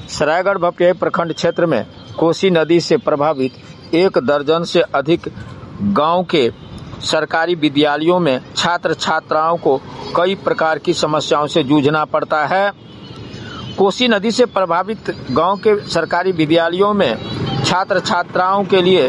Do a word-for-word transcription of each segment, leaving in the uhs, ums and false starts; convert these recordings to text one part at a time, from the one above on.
सरायगढ़ भपटियाही प्रखंड क्षेत्र में कोसी नदी से प्रभावित एक दर्जन से अधिक गांव के सरकारी विद्यालयों में छात्र छात्राओं को कई प्रकार की समस्याओं से जूझना पड़ता है। कोसी नदी से प्रभावित गांव के सरकारी विद्यालयों में छात्र छात्राओं के लिए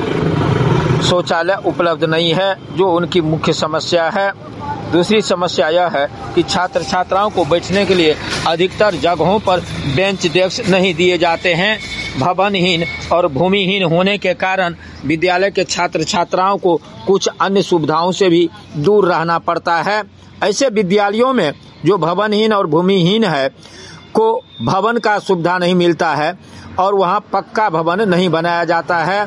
शौचालय उपलब्ध नहीं है, जो उनकी मुख्य समस्या है। दूसरी समस्या यह है कि छात्र छात्राओं को बैठने के लिए अधिकतर जगहों पर बेंच डेस्क नहीं दिए जाते हैं। भवनहीन और भूमिहीन होने के कारण विद्यालय के छात्र छात्राओं को कुछ अन्य सुविधाओं से भी दूर रहना पड़ता है। ऐसे विद्यालयों में जो भवनहीन और भूमिहीन है को भवन का सुविधा नहीं मिलता है और वहां पक्का भवन नहीं बनाया जाता है।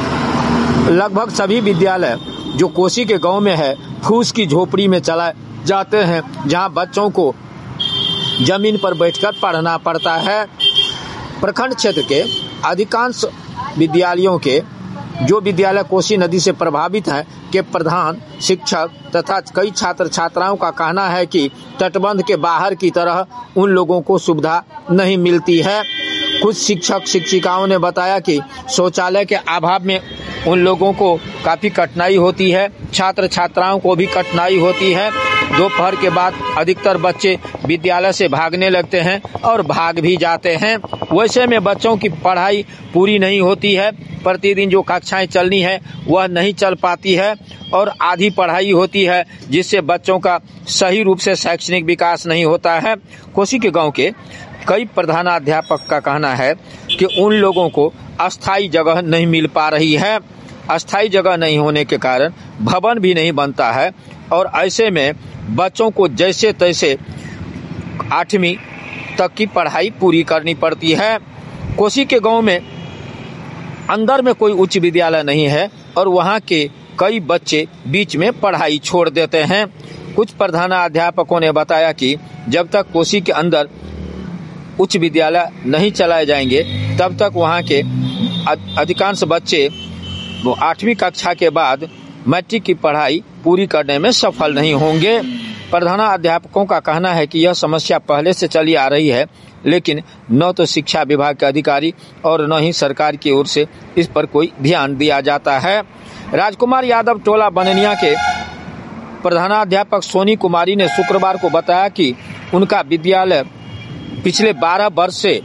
लगभग सभी विद्यालय जो कोसी के गांव में है फूस की झोपड़ी में चला जाते हैं, जहां बच्चों को जमीन पर बैठकर पढ़ना पड़ता है। प्रखंड क्षेत्र के अधिकांश विद्यालयों के जो विद्यालय कोसी नदी से प्रभावित हैं के प्रधान शिक्षक तथा कई छात्र छात्राओं का कहना है कि तटबंध के बाहर की तरह उन लोगों को सुविधा नहीं मिलती है। कुछ शिक्षक शिक्षिकाओं ने बताया कि शौचालय के अभाव में उन लोगों को काफी कठिनाई होती है। छात्र छात्राओं को भी कठिनाई होती है। दोपहर के बाद अधिकतर बच्चे विद्यालय से भागने लगते हैं और भाग भी जाते हैं। वैसे में बच्चों की पढ़ाई पूरी नहीं होती है। प्रतिदिन जो कक्षाएं चलनी है वह नहीं चल पाती है और आधी पढ़ाई होती है, जिससे बच्चों का सही रूप से शैक्षणिक विकास नहीं होता है। कोसी के गांव के कई प्रधानाध्यापक का कहना है कि उन लोगों को अस्थायी जगह नहीं मिल पा रही है। अस्थायी जगह नहीं होने के कारण भवन भी नहीं बनता है और ऐसे में बच्चों को जैसे तैसे आठवीं तक की पढ़ाई पूरी करनी पड़ती है। कोसी के गांव में अंदर में कोई उच्च विद्यालय नहीं है और वहां के कई बच्चे बीच में पढ़ाई छोड़ देते हैं। कुछ प्रधानाध्यापकों ने बताया कि जब तक कोसी के अंदर उच्च विद्यालय नहीं चलाए जाएंगे तब तक वहां के अधिकांश बच्चे वो आठवीं कक्षा के बाद मैट्रिक की पढ़ाई पूरी करने में सफल नहीं होंगे। प्रधानाध्यापकों का कहना है कि यह समस्या पहले से चली आ रही है, लेकिन न तो शिक्षा विभाग के अधिकारी और न ही सरकार की ओर से इस पर कोई ध्यान दिया जाता है। राजकुमार यादव टोला बननिया के प्रधानाध्यापक सोनी कुमारी ने शुक्रवार को बताया कि उनका विद्यालय पिछले बारह वर्ष से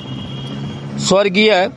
स्वर्गीय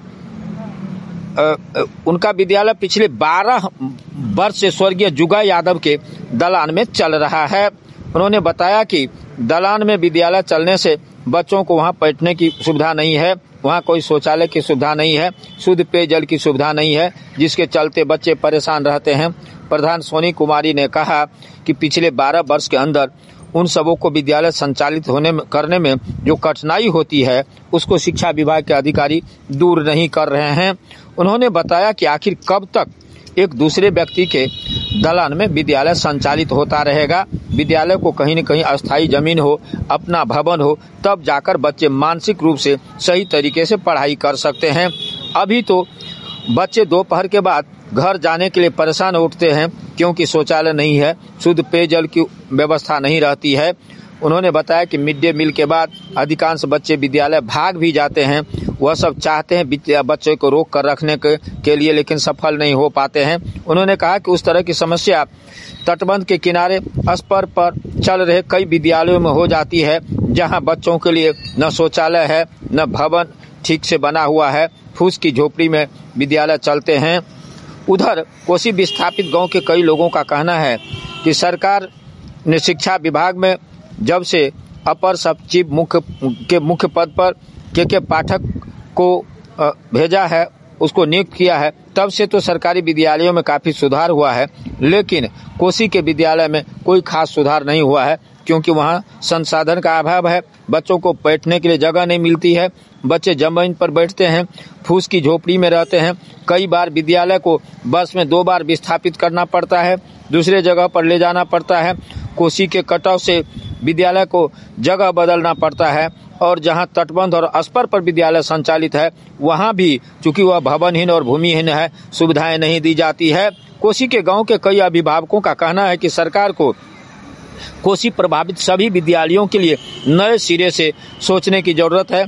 उनका विद्यालय पिछले बारह वर्ष से स्वर्गीय जुगा यादव के दलान में चल रहा है। उन्होंने बताया कि दलान में विद्यालय चलने से बच्चों को वहां बैठने की सुविधा नहीं है, वहां कोई शौचालय की सुविधा नहीं है, शुद्ध पेयजल की सुविधा नहीं है, जिसके चलते बच्चे परेशान रहते हैं। प्रधान सोनी कुमारी ने कहा कि पिछले बारह वर्ष के अंदर उन सबों को विद्यालय संचालित होने में करने में जो कठिनाई होती है उसको शिक्षा विभाग के अधिकारी दूर नहीं कर रहे हैं। उन्होंने बताया कि आखिर कब तक एक दूसरे व्यक्ति के दलान में विद्यालय संचालित होता रहेगा। विद्यालय को कहीं न कहीं अस्थायी जमीन हो, अपना भवन हो, तब जाकर बच्चे मानसिक रूप से सही तरीके से पढ़ाई कर सकते हैं। अभी तो बच्चे दोपहर के बाद घर जाने के लिए परेशान उठते हैं क्योंकि शौचालय नहीं है, शुद्ध पेयजल की व्यवस्था नहीं रहती है। उन्होंने बताया कि मिड डे मील के बाद अधिकांश बच्चे विद्यालय भाग भी जाते हैं। वह सब चाहते हैं बच्चों को रोक कर रखने के, के लिए, लेकिन सफल नहीं हो पाते हैं। उन्होंने कहा कि उस तरह की समस्या तटबंध के किनारे स्पर पर चल रहे कई विद्यालयों में हो जाती है, जहां बच्चों के लिए न शौचालय है, न भवन ठीक से बना हुआ है, फूस की झोपड़ी में विद्यालय चलते हैं। उधर कोसी विस्थापित गांव के कई लोगों का कहना है कि सरकार ने शिक्षा विभाग में जब से अपर सचिव मुख्य के मुख्य पद पर के के पाठक को भेजा है, उसको नियुक्त किया है, तब से तो सरकारी विद्यालयों में काफी सुधार हुआ है, लेकिन कोसी के विद्यालय में कोई खास सुधार नहीं हुआ है क्योंकि वहाँ संसाधन का अभाव है। बच्चों को बैठने के लिए जगह नहीं मिलती है, बच्चे जमीन पर बैठते हैं, फूस की झोपड़ी में रहते हैं। कई बार विद्यालय को वर्ष में दो बार विस्थापित करना पड़ता है, दूसरे जगह पर ले जाना पड़ता है। कोसी के कटाव से विद्यालय को जगह बदलना पड़ता है और जहां तटबंध और स्पर पर विद्यालय संचालित है वहां भी चूंकि वह भवनहीन और भूमिहीन है, सुविधाएं नहीं दी जाती है। कोसी के गांव के कई अभिभावकों का कहना है कि सरकार को कोसी प्रभावित सभी विद्यालयों के लिए नए सिरे से सोचने की जरूरत है।